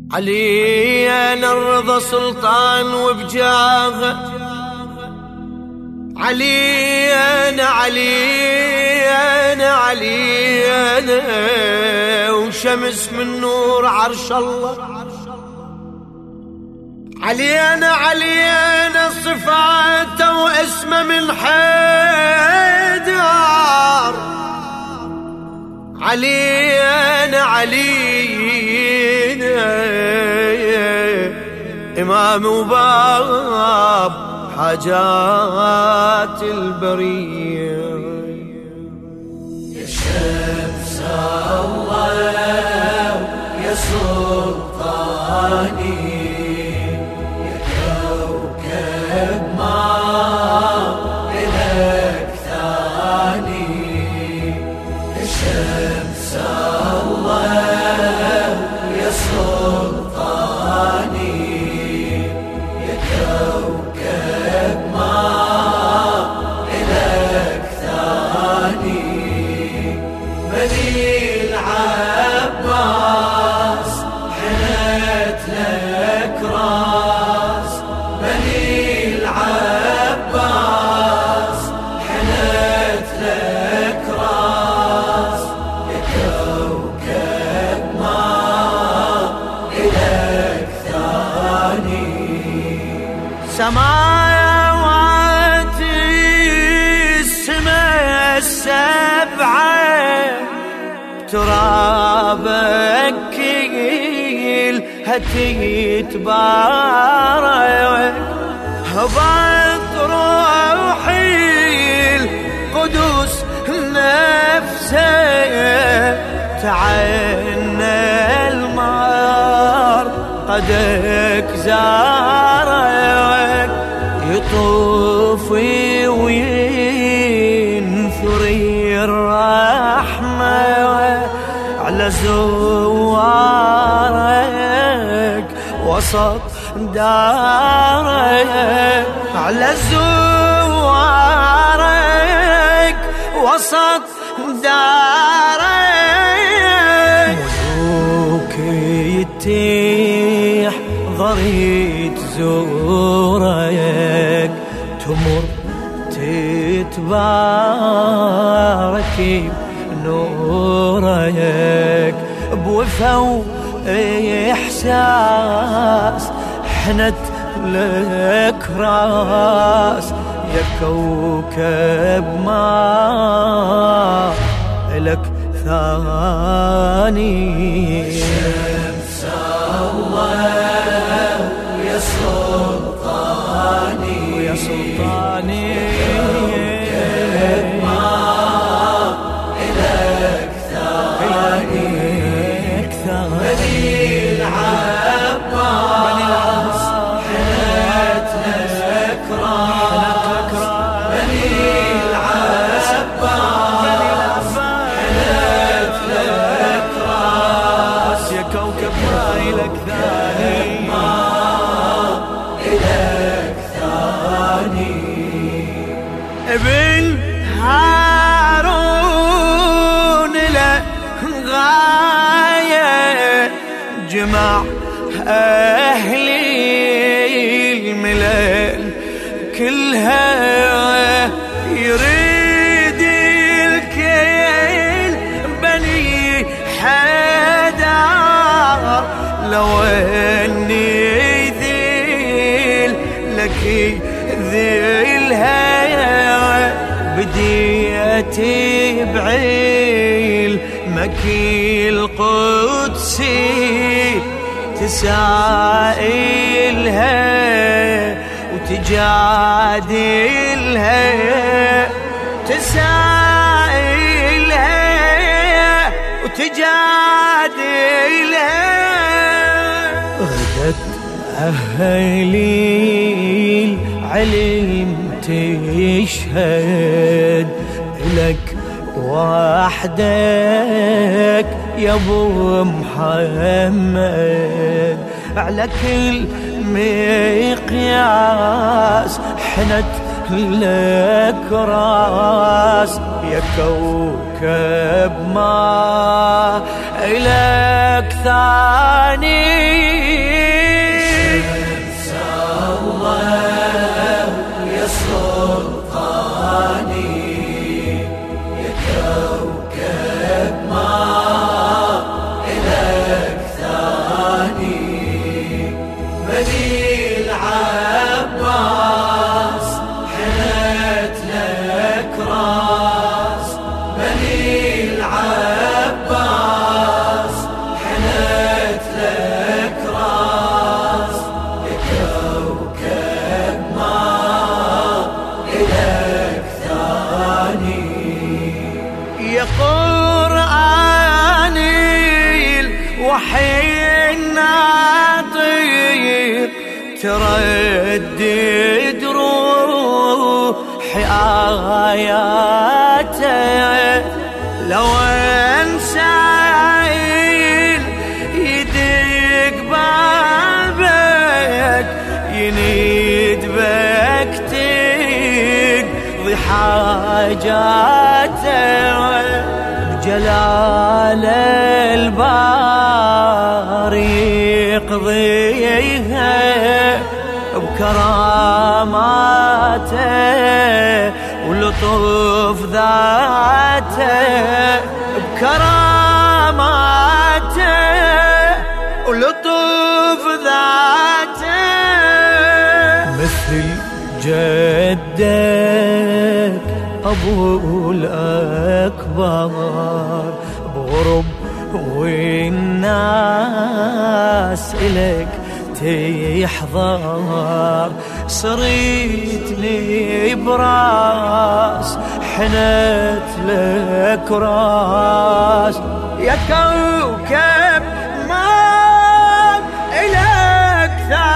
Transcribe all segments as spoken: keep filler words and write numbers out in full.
علي أنا الرضا سلطان وبجاغه، علي أنا علي أنا علي أنا وشمس من نور عرش الله. علي أنا علي أنا صفاته واسمه من حيدر. علي أنا علي أنا إمام وباب حاجات البرية. يا شمس الله يا سلطاني يا كوكب ما إلك ثاني. يا شمس الله يا سلطاني يا كوكب ما إلك ثاني. بني العباس حنت لك راس، بني العباس حنت لك راس. يا كوكب ما إلك ثاني. سماوات السماء السبعة ترابك كلها تتبارك. هبط روحي القدس نفسه تعنى المار قدك زارك. يطوف وينثري الرحمة على زوارك وسط دارك، على زوارك وسط دارك. ملوك يتيح ضريت زورك تمر تتبارك بنورك. بوفا إحساس حنت لك راس. يا كوكب ما لك ثاني. شمس الله يا سلطاني يا سلطاني كوكب ما إلك ثاني. بني العباس حنت لك راس، بني العباس حنت لك راس. يا كوكب ما إلك ثاني. ما إلك ثاني. ابن هارون له غاية جمع أهل الملل كلها. يريد الكل بني حيدر لو اني ذيل لك ذيلها. بديتي بعيل مكي القدسي تسائلها وتجادلها، تسائلها وتجادلها. غدت أهلي العلم تشهد لك وحدك يا ابو محمد. على كل مقياس حنت لك راس. يا كوكب ما إلك ثاني. أني الوحي الناطق تردد روحي آياته لو انسى يدق بابك ينيد بك تقضي حاجاته بجلال الباري يقضيها بكراماته ولطف ذاته بكراماته ولطف ذاته مثل جدك أبو الأكبر بغرب والناس إلك تحضر صريت لي براس حنت لك راس يا كوكب ما إلك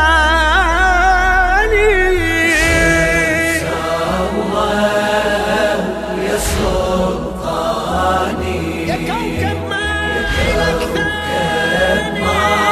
ثاني شمس الله يا سلطاني يا كوكب ما إلك ثاني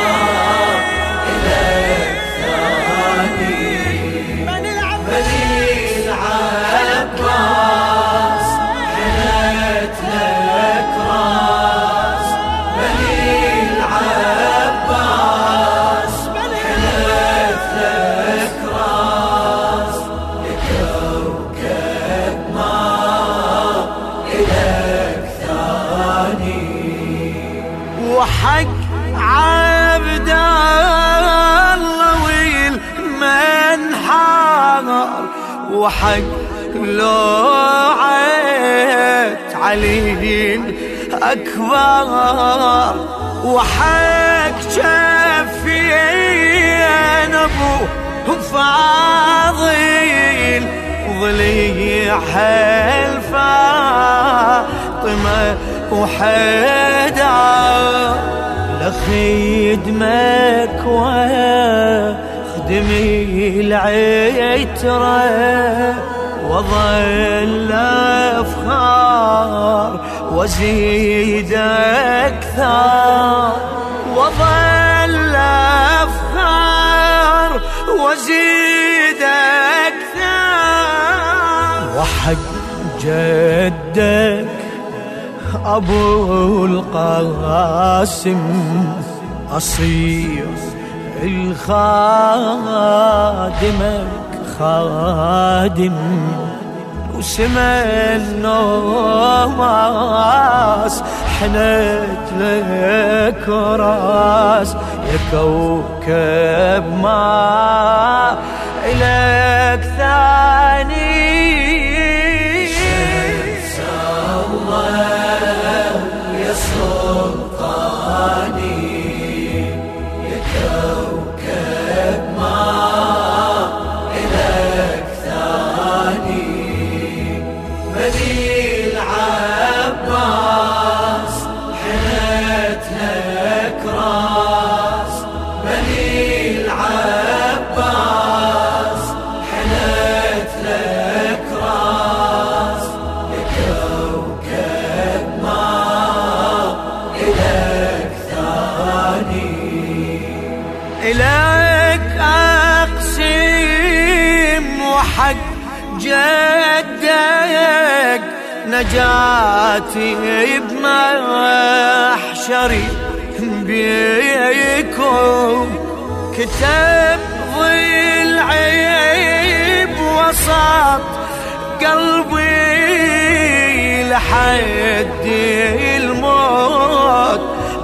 وحق عبد الله والمن حاضر وحق لوعت علي أكبر وحق شفين أبوه فاضل ضليع الفاطمة وحدار لخدمك واخدمي العترة وظل أفخار وزيد أكثر وظل أفخار وزيد أكثر وحق جدك أبو القاسم أصير الخادمك خادم وسمى النوماس حنت لك راس يا كوكب ما إلك ثاني إليك أقسم وحق جدك نجاتي بمحشري بيكم كتب ظل عيب وسط قلبي لحد الموت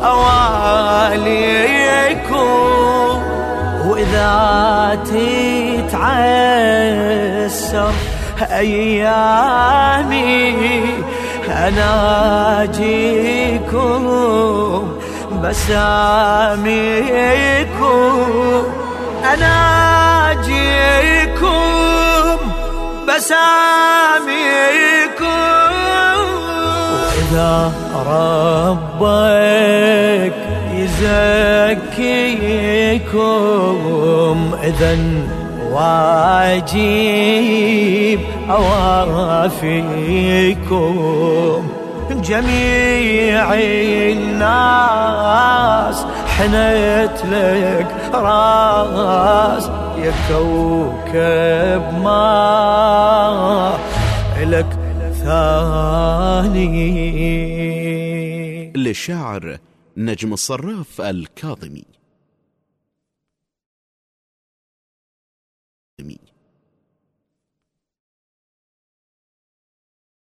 أواليكم وإذا تتعسر أيامي أناجيكم بساميكم أناجيكم بساميكم إذا ربك يزكيكم إذن واجب أوافيكم. جميع الناس حنت لك راس يا كوكب ما لك ثاني. للشاعر نجم الصراف الكاظمي.